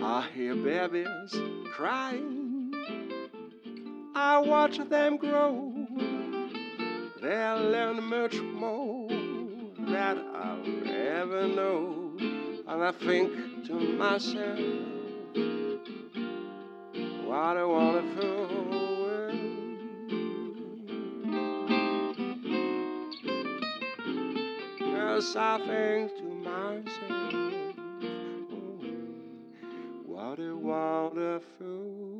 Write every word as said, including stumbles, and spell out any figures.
I hear babies crying, I watch them grow. They'll learn much more that I'll ever know. And I think to myself, what a wonderful world. Yes, I think to myself, oh, what a wonderful